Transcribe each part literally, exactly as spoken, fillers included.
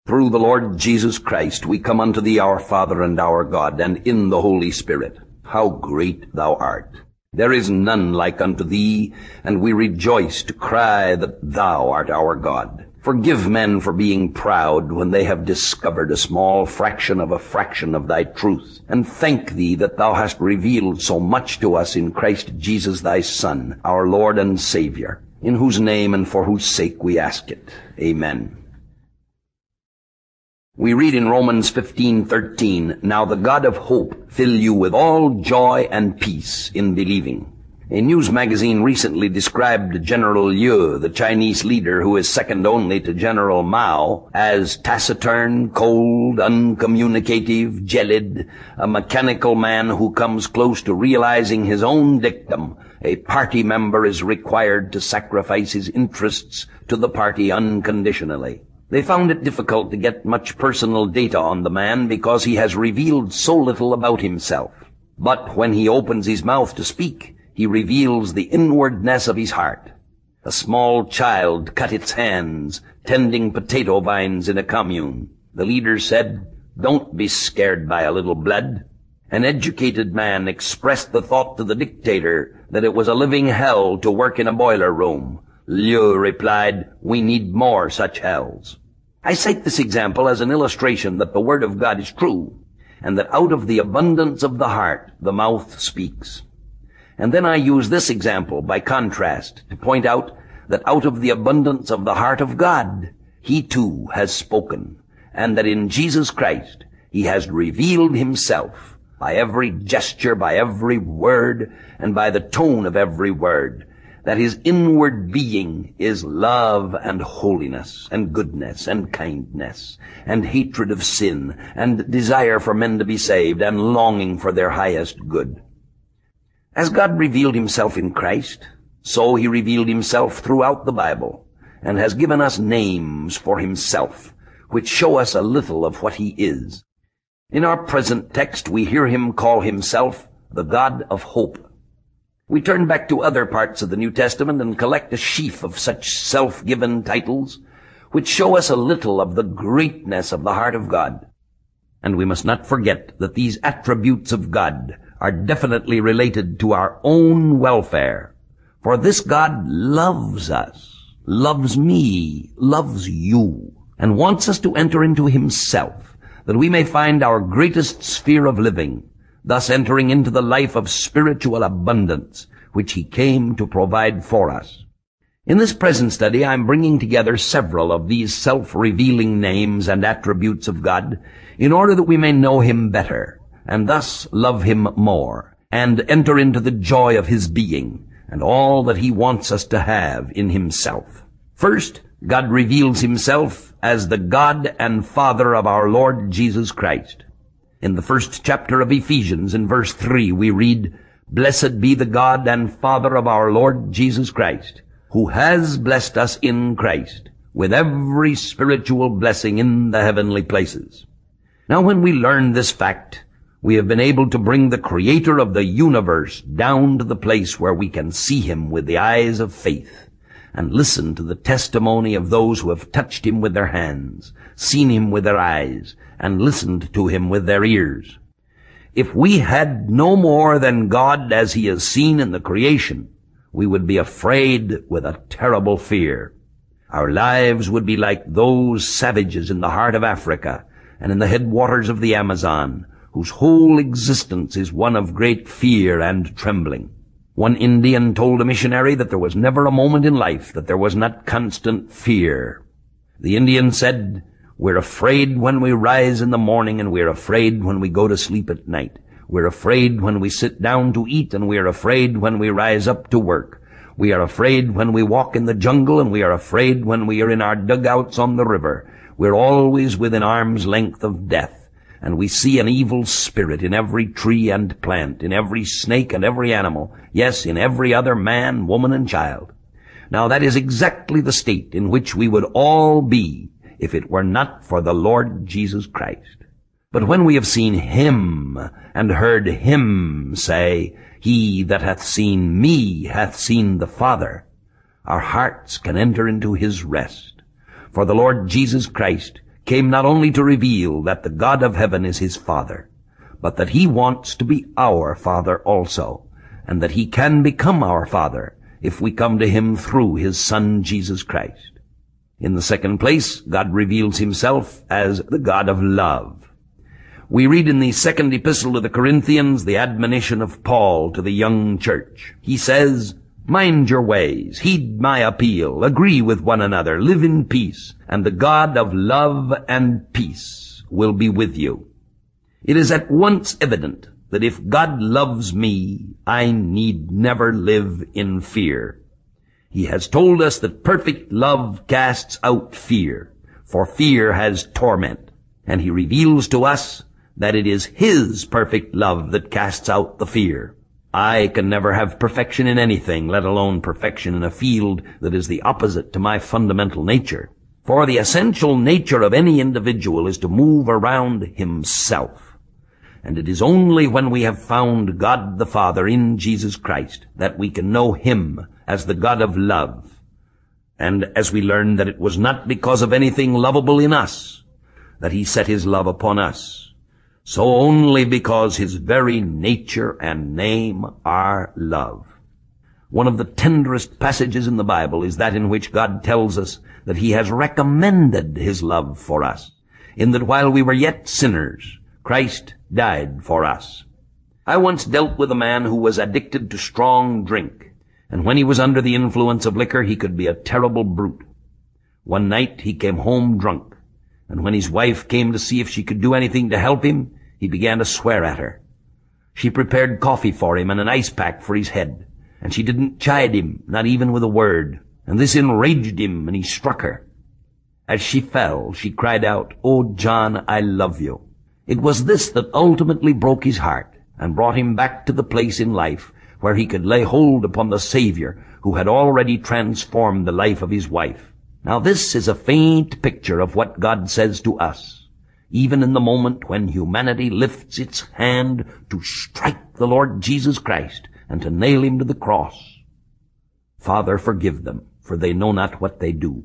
Through the Lord Jesus Christ we come unto thee, our Father and our God, and in the Holy Spirit. How great thou art! There is none like unto thee, and we rejoice to cry that thou art our God. Forgive men for being proud when they have discovered a small fraction of a fraction of thy truth, and thank thee that thou hast revealed so much to us in Christ Jesus thy Son, our Lord and Savior, in whose name and for whose sake we ask it. Amen. We read in Romans fifteen thirteen, Now the God of hope fill you with all joy and peace in believing. A news magazine recently described General Liu, the Chinese leader who is second only to General Mao, as taciturn, cold, uncommunicative, gelid, a mechanical man who comes close to realizing his own dictum. A party member is required to sacrifice his interests to the party unconditionally. They found it difficult to get much personal data on the man because he has revealed so little about himself. But when he opens his mouth to speak, he reveals the inwardness of his heart. A small child cut its hands tending potato vines in a commune. The leader said, "Don't be scared by a little blood." An educated man expressed the thought to the dictator that it was a living hell to work in a boiler room. Liu replied, "We need more such hells." I cite this example as an illustration that the Word of God is true, and that out of the abundance of the heart, the mouth speaks. And then I use this example by contrast to point out that out of the abundance of the heart of God, He too has spoken, and that in Jesus Christ He has revealed Himself by every gesture, by every word, and by the tone of every word, that His inward being is love and holiness and goodness and kindness and hatred of sin and desire for men to be saved and longing for their highest good. As God revealed Himself in Christ, so He revealed Himself throughout the Bible and has given us names for Himself, which show us a little of what He is. In our present text, we hear Him call Himself the God of hope. We turn back to other parts of the New Testament and collect a sheaf of such self-given titles, which show us a little of the greatness of the heart of God. And we must not forget that these attributes of God are definitely related to our own welfare. For this God loves us, loves me, loves you, and wants us to enter into Himself, that we may find our greatest sphere of living, thus entering into the life of spiritual abundance, which He came to provide for us. In this present study, I am bringing together several of these self-revealing names and attributes of God in order that we may know Him better, and thus love Him more, and enter into the joy of His being, and all that He wants us to have in Himself. First, God reveals Himself as the God and Father of our Lord Jesus Christ. In the first chapter of Ephesians, in verse three, we read, "Blessed be the God and Father of our Lord Jesus Christ, who has blessed us in Christ with every spiritual blessing in the heavenly places." Now, when we learn this fact, we have been able to bring the Creator of the universe down to the place where we can see Him with the eyes of faith and listen to the testimony of those who have touched Him with their hands, seen Him with their eyes, and listened to Him with their ears. If we had no more than God as He is seen in the creation, we would be afraid with a terrible fear. Our lives would be like those savages in the heart of Africa and in the headwaters of the Amazon, whose whole existence is one of great fear and trembling. One Indian told a missionary that there was never a moment in life that there was not constant fear. The Indian said, "We're afraid when we rise in the morning, and we're afraid when we go to sleep at night. We're afraid when we sit down to eat, and we're afraid when we rise up to work. We are afraid when we walk in the jungle, and we are afraid when we are in our dugouts on the river. We're always within arm's length of death, and we see an evil spirit in every tree and plant, in every snake and every animal, yes, in every other man, woman, and child." Now that is exactly the state in which we would all be if it were not for the Lord Jesus Christ. But when we have seen Him and heard Him say, "He that hath seen me hath seen the Father," our hearts can enter into His rest. For the Lord Jesus Christ came not only to reveal that the God of heaven is his Father, but that he wants to be our Father also, and that he can become our Father if we come to him through his Son, Jesus Christ. In the second place, God reveals himself as the God of love. We read in the second epistle to the Corinthians the admonition of Paul to the young church. He says, "Mind your ways, heed my appeal, agree with one another, live in peace, and the God of love and peace will be with you." It is at once evident that if God loves me, I need never live in fear. He has told us that perfect love casts out fear, for fear has torment. And he reveals to us that it is his perfect love that casts out the fear. I can never have perfection in anything, let alone perfection in a field that is the opposite to my fundamental nature. For the essential nature of any individual is to move around himself. And it is only when we have found God the Father in Jesus Christ that we can know him as the God of love. And as we learn that it was not because of anything lovable in us that he set his love upon us, so only because his very nature and name are love. One of the tenderest passages in the Bible is that in which God tells us that he has recommended his love for us, in that while we were yet sinners, Christ died for us. I once dealt with a man who was addicted to strong drink, and when he was under the influence of liquor, he could be a terrible brute. One night he came home drunk, and when his wife came to see if she could do anything to help him, he began to swear at her. She prepared coffee for him and an ice pack for his head, and she didn't chide him, not even with a word, and this enraged him, and he struck her. As she fell, she cried out, "Oh, John, I love you." It was this that ultimately broke his heart and brought him back to the place in life where he could lay hold upon the Savior who had already transformed the life of his wife. Now this is a faint picture of what God says to us, even in the moment when humanity lifts its hand to strike the Lord Jesus Christ and to nail him to the cross. "Father, forgive them, for they know not what they do."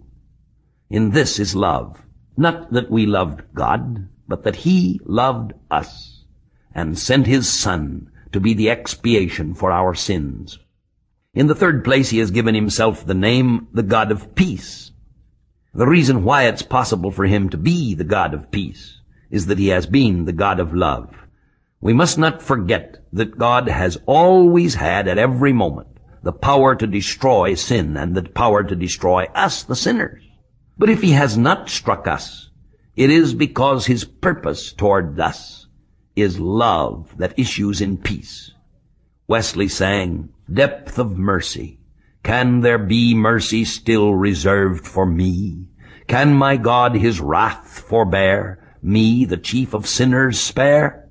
In this is love, not that we loved God, but that he loved us and sent his Son to be the expiation for our sins. In the third place, he has given himself the name, the God of peace. The reason why it's possible for him to be the God of peace is that he has been the God of love. We must not forget that God has always had at every moment the power to destroy sin and the power to destroy us, the sinners. But if he has not struck us, it is because his purpose toward us is love that issues in peace. Wesley sang, "Depth of mercy, can there be mercy still reserved for me? Can my God his wrath forbear, me, the chief of sinners, spare?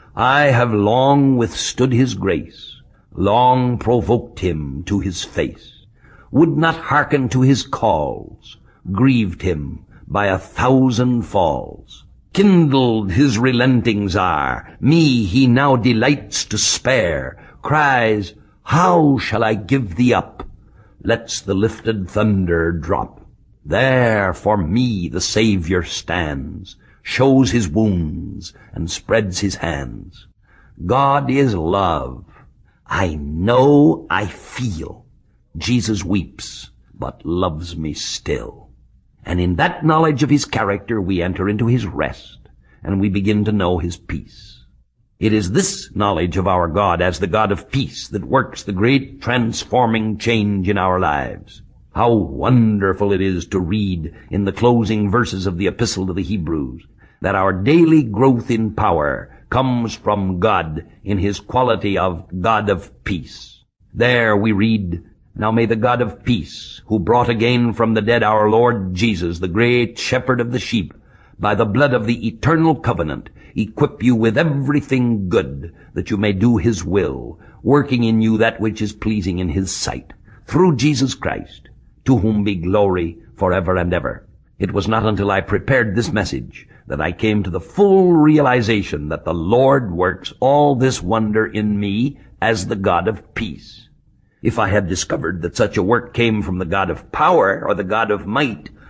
I have long withstood his grace, long provoked him to his face, would not hearken to his calls, grieved him by a thousand falls. Kindled his relentings are, me he now delights to spare, cries, how shall I give thee up? Lets the lifted thunder drop. There for me the Savior stands, shows his wounds and spreads his hands. God is love. I know, I feel. Jesus weeps, but loves me still. And in that knowledge of his character, we enter into his rest, and we begin to know his peace. It is this knowledge of our God as the God of peace that works the great transforming change in our lives. How wonderful it is to read in the closing verses of the Epistle to the Hebrews that our daily growth in power comes from God in his quality of God of peace. There we read, "Now may the God of peace, who brought again from the dead our Lord Jesus, the great shepherd of the sheep, by the blood of the eternal covenant, equip you with everything good, that you may do his will, working in you that which is pleasing in his sight, through Jesus Christ, to whom be glory forever and ever." It was not until I prepared this message that I came to the full realization that the Lord works all this wonder in me as the God of peace. If I had discovered that such a work came from the God of power or the God of might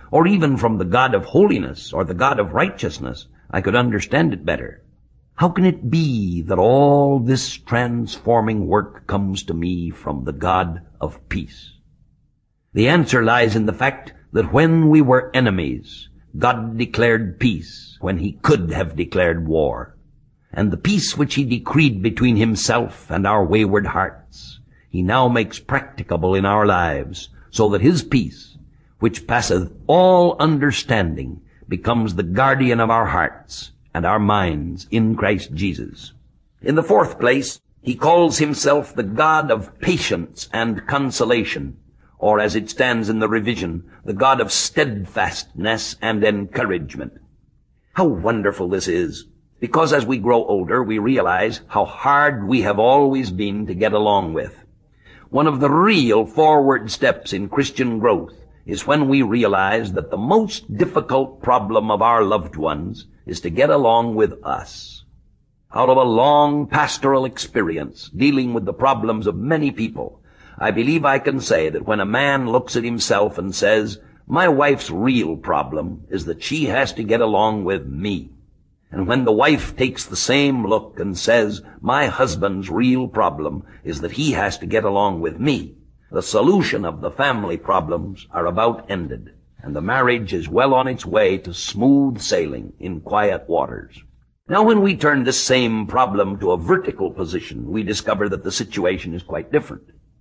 or even from the God of holiness or the God of righteousness, I could understand it better. How can it be that all this transforming work comes to me from the God of peace? The answer lies in the fact that when we were enemies, God declared peace when he could have declared war. And the peace which he decreed between himself and our wayward hearts, he now makes practicable in our lives, so that his peace, which passeth all understanding, becomes the guardian of our hearts and our minds in Christ Jesus. In the fourth place, he calls himself the God of patience and consolation, or as it stands in the revision, the God of steadfastness and encouragement. How wonderful this is, because as we grow older, we realize how hard we have always been to get along with. One of the real forward steps in Christian growth is when we realize that the most difficult problem of our loved ones is to get along with us. Out of a long pastoral experience dealing with the problems of many people, I believe I can say that when a man looks at himself and says, my wife's real problem is that she has to get along with me. And when the wife takes the same look and says, my husband's real problem is that he has to get along with me, the solution of the family problems are about ended, and the marriage is well on its way to smooth sailing in quiet waters. Now when we turn this same problem to a vertical position, we discover that the situation is quite different.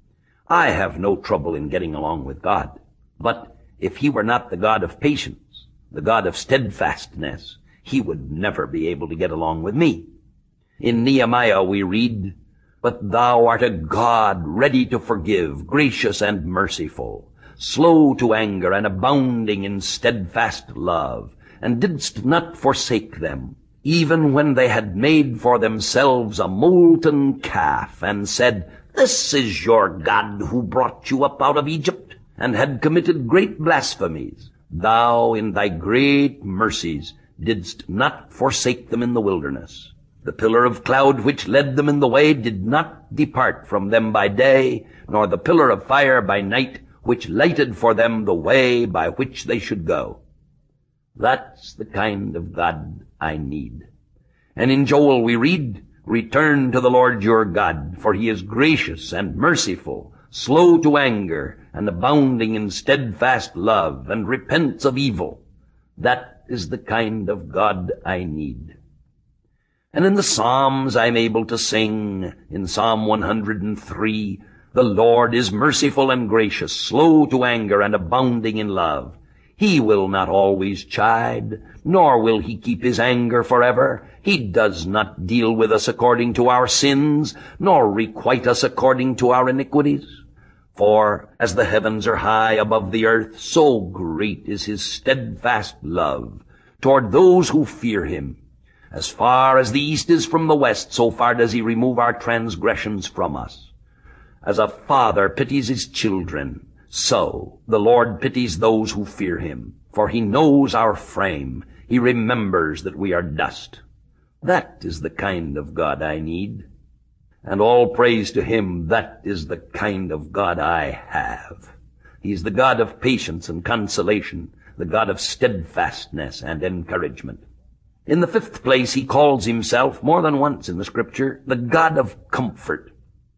I have no trouble in getting along with God, but if he were not the God of patience, the God of steadfastness, he would never be able to get along with me. In Nehemiah we read, but thou art a God ready to forgive, gracious and merciful, slow to anger and abounding in steadfast love, and didst not forsake them, even when they had made for themselves a molten calf, and said, this is your God who brought you up out of Egypt, and had committed great blasphemies. Thou in thy great mercies didst not forsake them in the wilderness. The pillar of cloud which led them in the way did not depart from them by day, nor the pillar of fire by night, which lighted for them the way by which they should go. That's the kind of God I need. And in Joel we read, return to the Lord your God, for he is gracious and merciful, slow to anger, and abounding in steadfast love, and repents of evil. That is the kind of God I need. And in the Psalms I'm able to sing, in Psalm one hundred three, the Lord is merciful and gracious, slow to anger and abounding in love. He will not always chide, nor will he keep his anger forever. He does not deal with us according to our sins, nor requite us according to our iniquities. For as the heavens are high above the earth, so great is his steadfast love toward those who fear him. As far as the east is from the west, so far does he remove our transgressions from us. As a father pities his children, so the Lord pities those who fear him. For he knows our frame. He remembers that we are dust. That is the kind of God I need. And all praise to him, that is the kind of God I have. He is the God of patience and consolation, the God of steadfastness and encouragement. In the fifth place, he calls himself, more than once in the Scripture, the God of comfort.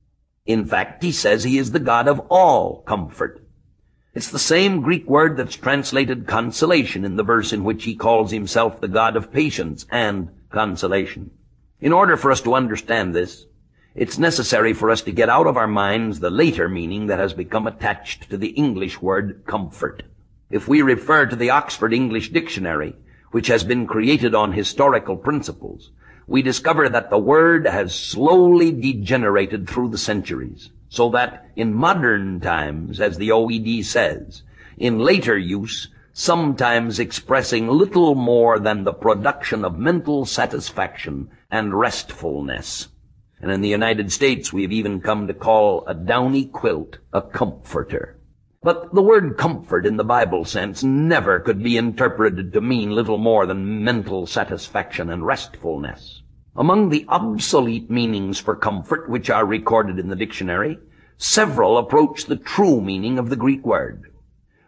In fact, he says he is the God of all comfort. It's the same Greek word that's translated consolation in the verse in which he calls himself the God of patience and consolation. In order for us to understand this, it's necessary for us to get out of our minds the later meaning that has become attached to the English word comfort. If we refer to the Oxford English Dictionary, which has been created on historical principles, we discover that the word has slowly degenerated through the centuries, so that in modern times, as the O E D says, in later use, sometimes expressing little more than the production of mental satisfaction and restfulness. And in the United States, we have even come to call a downy quilt a comforter. But the word comfort in the Bible sense never could be interpreted to mean little more than mental satisfaction and restfulness. Among the obsolete meanings for comfort which are recorded in the dictionary, several approach the true meaning of the Greek word.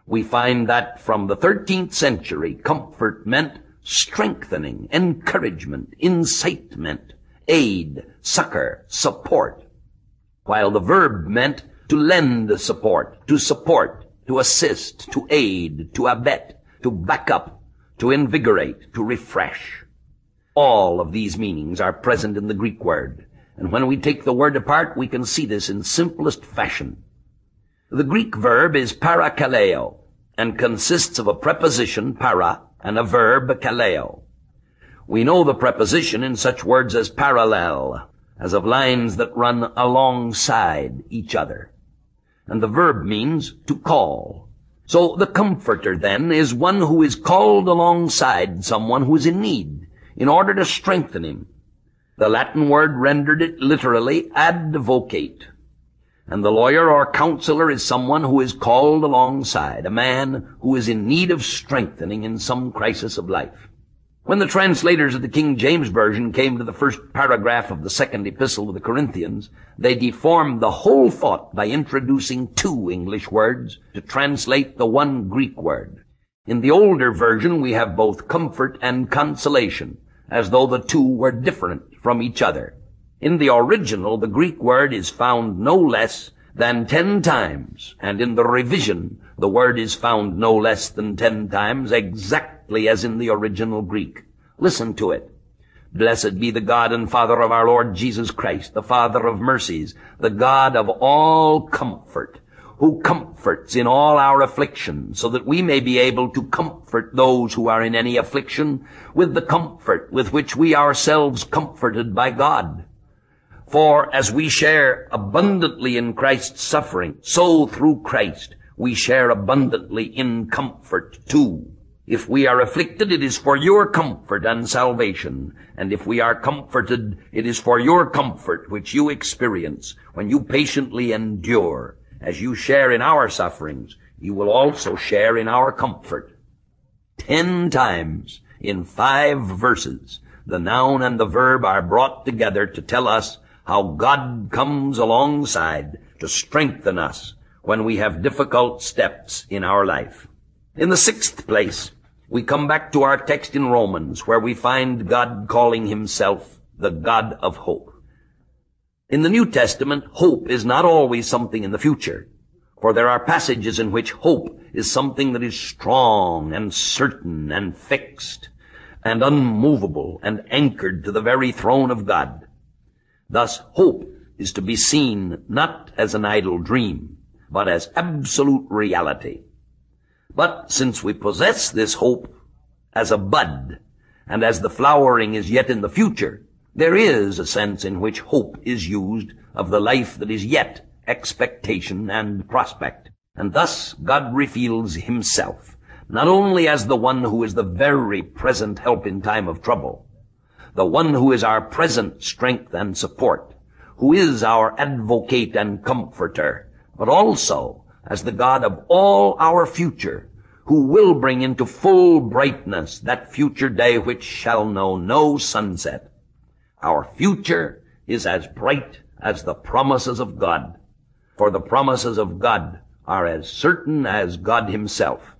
we find that from the thirteenth century, comfort meant strengthening, encouragement, incitement, aid, succor, support, while the verb meant to lend support, to support, to assist, to aid, to abet, to back up, to invigorate, to refresh. All of these meanings are present in the Greek word, and when we take the word apart, we can see this in simplest fashion. The Greek verb is parakaleo, and consists of a preposition, para, and a verb, kaleo. We know the preposition in such words as parallel, as of lines that run alongside each other. And the verb means to call. So the comforter, then, is one who is called alongside someone who is in need, in order to strengthen him. The Latin word rendered it literally advocate. And the lawyer or counselor is someone who is called alongside, a man who is in need of strengthening in some crisis of life. When the translators of the King James Version came to the first paragraph of the second epistle to the Corinthians, they deformed the whole thought by introducing two English words to translate the one Greek word. In the older version, we have both comfort and consolation, as though the two were different from each other. In the original, the Greek word is found no less than ten times, and in the revision, the word is found no less than ten times, exactly as in the original Greek. Listen to it. Blessed be the God and Father of our Lord Jesus Christ, the Father of mercies, the God of all comfort, who comforts in all our affliction, so that we may be able to comfort those who are in any affliction with the comfort with which we ourselves comforted by God. For as we share abundantly in Christ's suffering, so through Christ we share abundantly in comfort too. If we are afflicted, it is for your comfort and salvation. And if we are comforted, it is for your comfort which you experience when you patiently endure. As you share in our sufferings, you will also share in our comfort. Ten times in five verses, the noun and the verb are brought together to tell us how God comes alongside to strengthen us when we have difficult steps in our life. In the sixth place, we come back to our text in Romans, where we find God calling himself the God of hope. In the New Testament, hope is not always something in the future, for there are passages in which hope is something that is strong and certain and fixed and unmovable and anchored to the very throne of God. Thus, hope is to be seen not as an idle dream, but as absolute reality. But since we possess this hope as a bud, and as the flowering is yet in the future, there is a sense in which hope is used of the life that is yet expectation and prospect. And thus God reveals himself, not only as the one who is the very present help in time of trouble, the one who is our present strength and support, who is our advocate and comforter, but also as the God of all our future, who will bring into full brightness that future day which shall know no sunset. Our future is as bright as the promises of God, for the promises of God are as certain as God himself.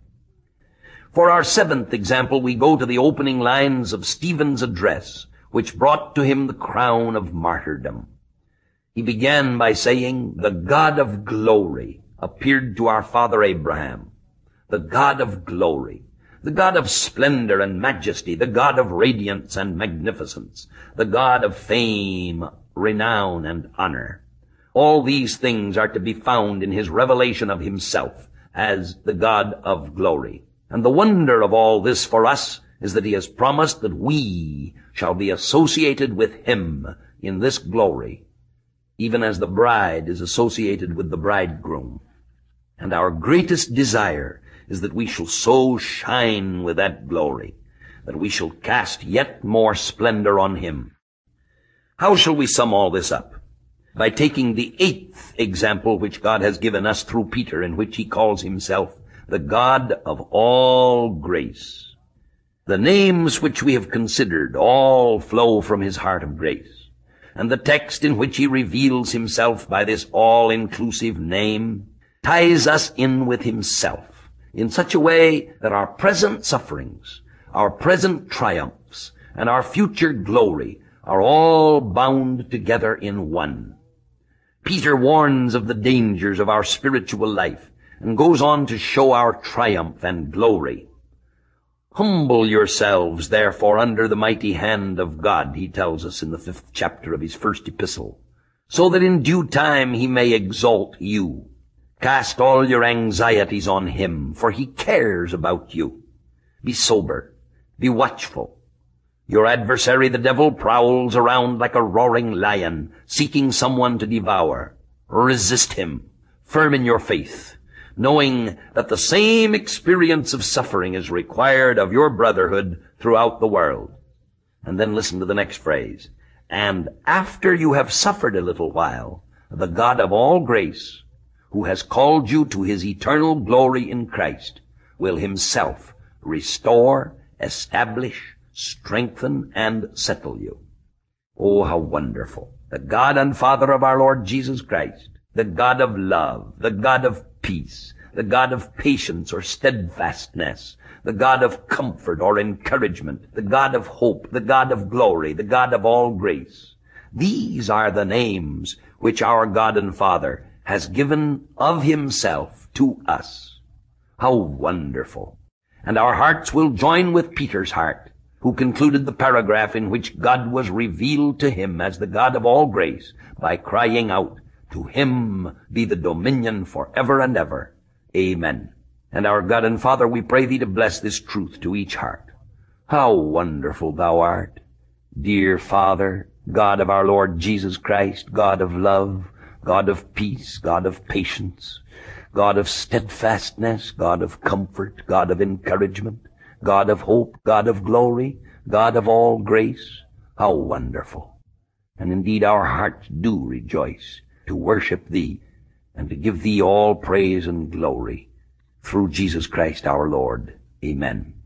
For our seventh example, we go to the opening lines of Stephen's address, which brought to him the crown of martyrdom. He began by saying, "The God of glory appeared to our father Abraham." The God of glory, the God of splendor and majesty, the God of radiance and magnificence, the God of fame, renown, and honor. All these things are to be found in his revelation of himself as the God of glory. And the wonder of all this for us is that he has promised that we shall be associated with him in this glory, even as the bride is associated with the bridegroom. And our greatest desire is that we shall so shine with that glory, that we shall cast yet more splendor on him. How shall we sum all this up? By taking the eighth example which God has given us through Peter, in which he calls himself the God of all grace. The names which we have considered all flow from his heart of grace, and the text in which he reveals himself by this all-inclusive name ties us in with himself in such a way that our present sufferings, our present triumphs, and our future glory are all bound together in one. Peter warns of the dangers of our spiritual life and goes on to show our triumph and glory. Humble yourselves, therefore, under the mighty hand of God, he tells us in the fifth chapter of his first epistle, so that in due time he may exalt you. Cast all your anxieties on him, for he cares about you. Be sober, be watchful. Your adversary, the devil, prowls around like a roaring lion, seeking someone to devour. Resist him, firm in your faith, knowing that the same experience of suffering is required of your brotherhood throughout the world. And then listen to the next phrase. And after you have suffered a little while, the God of all grace, who has called you to his eternal glory in Christ, will himself restore, establish, strengthen, and settle you. Oh, how wonderful. The God and Father of our Lord Jesus Christ, the God of love, the God of peace, the God of patience or steadfastness, the God of comfort or encouragement, the God of hope, the God of glory, the God of all grace. These are the names which our God and Father has given of himself to us. How wonderful. And our hearts will join with Peter's heart, who concluded the paragraph in which God was revealed to him as the God of all grace by crying out, "To him be the dominion forever and ever. Amen." And our God and Father, we pray thee to bless this truth to each heart. How wonderful thou art, dear Father, God of our Lord Jesus Christ, God of love, God of peace, God of patience, God of steadfastness, God of comfort, God of encouragement, God of hope, God of glory, God of all grace. How wonderful. And indeed our hearts do rejoice to worship thee and to give thee all praise and glory through Jesus Christ our Lord. Amen.